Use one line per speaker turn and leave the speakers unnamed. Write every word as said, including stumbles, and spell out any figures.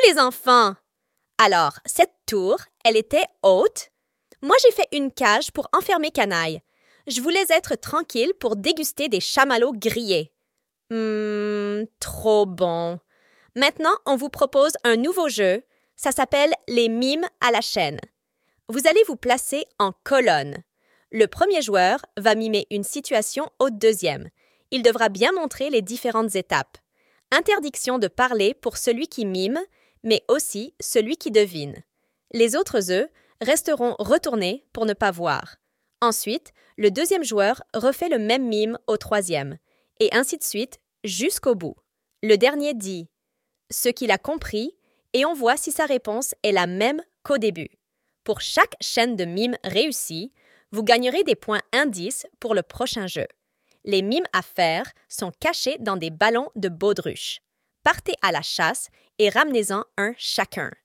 les enfants! Alors, cette tour, elle était haute. Moi, j'ai fait une cage pour enfermer Canaille. Je voulais être tranquille pour déguster des chamallows grillés. Hum, trop bon. Maintenant, on vous propose un nouveau jeu. Ça s'appelle les mimes à la chaîne. Vous allez vous placer en colonne. Le premier joueur va mimer une situation au deuxième. Il devra bien montrer les différentes étapes. Interdiction de parler pour celui qui mime, mais aussi celui qui devine. Les autres œufs resteront retournés pour ne pas voir. Ensuite, le deuxième joueur refait le même mime au troisième, et ainsi de suite jusqu'au bout. Le dernier dit ce qu'il a compris et on voit si sa réponse est la même qu'au début. Pour chaque chaîne de mimes réussie, vous gagnerez des points indices pour le prochain jeu. Les mimes à faire sont cachés dans des ballons de baudruche. Partez à la chasse et ramenez-en un chacun.